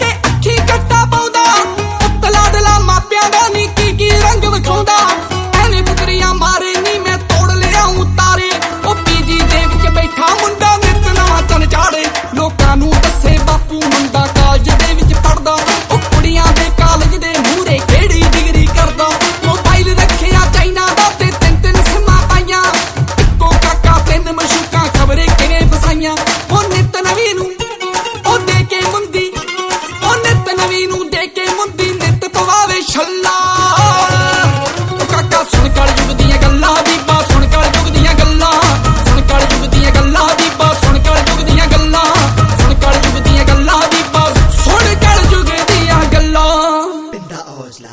अखी कट्टा पाउंदा पुत लाडला मापियां दा नी की रंग विखाउंदा एने पुतरियां मारे नी मैं तोड़ लिया तारे ओ पीजी दे विच बैठा मुंडा नित नवां चन चाड़े लोकां नूं दस्से बापू मुंडा कालज दे विच पढ़दा ओ कुड़ियां दे कालज दे मूहरे किहड़ी डिग्री करदा मोबाइल रखिया चाइना दा ते तीन तीन सिमां पाइयां इक्को काका तीन मशूकां खबरे किवें फसाइयां ओ नित नवीं नूं ओ दे के मुंदी ओ नित नवीं नूं दे के मुंदी नित पवावे छल्ला सुन कल युग दियां गल्लां बीबा सुन कल युग दियां गल्लां सुन कल युग दियां गल्लां बीबा सुन कल युग दियां गल्लां सुन कल युग दियां गल्लां बीबा सुन कल युग दियां गल्लां पिंडा औजला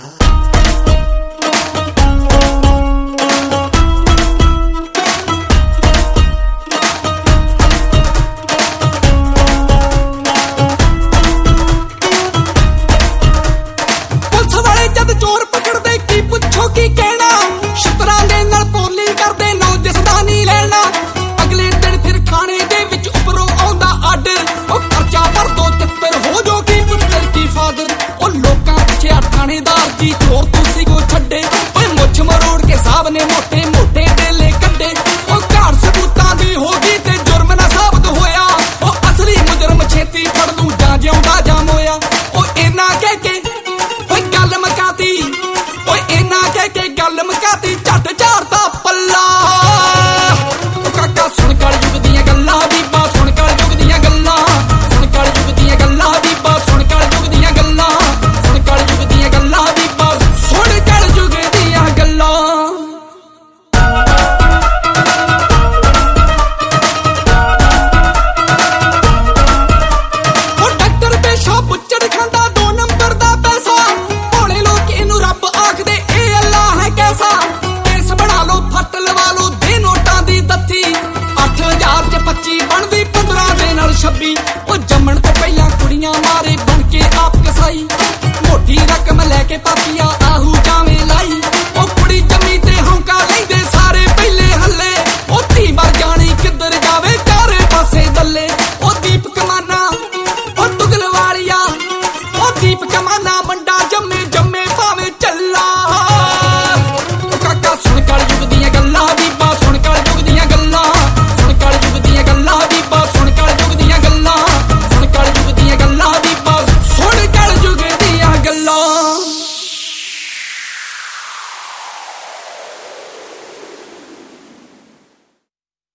पुलिस वाले जद चोर पकड़दे की पुछो की कहना छतरां दे नाल पोली करदे नौ दिसदा नी लेना अगले दिन फिर खाने दे विच उपरों आउंदा आर्डर ओ खर्चा भर दो तित्तर हो जो की पुत्तर की फादर ओ लोकां पिछे थानेदार जी चोर तुसी को छड्डे ओए मुछ मरोड़ के साहब ने मोटे मोटे डेले कड्डे ओ घाट सबूतां दी हो गई ते जुर्म ना साबित होया ओ असली मुजरम छेती फड़ लूं जां जिउंदा जां मोया ओ इना कह के ओए गल मकाती ओए इना कह के गल मकाती झट झाड़ता पल्ला काका सुन कल युग दियां गल्लां बीबा सुन कल युग दियां गल्लां सुन कल युग दियां गल्लां बीबा सुन कल युग दियां गल्लां सुन कल युग दियां गल्लां बीबा सुन कल युग दियां गल्लां ओ डॉक्टर पेशा बुच्चड़ खांदा 2 नंबर दा पैसा भोले लोग इनू रब आखदे ए अल्लाह है कैसा केस बना लो फट लवा लो दे नोटां दी दत्ती 8000 च 25 बनदी 15 दे नाल 26 ओ जम्मण तो पहला कुड़ियां मारे बन के आप कसाई मोटी रकम लेके पापिया आहू जावे लाई ओ कुड़ी जमी ते हौंका लैंदे सारे पहले हल्ले ओ धी मर जानी किधर जावे चारे पासे दल्ले ओ दीप कमाना ओ तुगल वालिया ओ दीप कमाना मंडा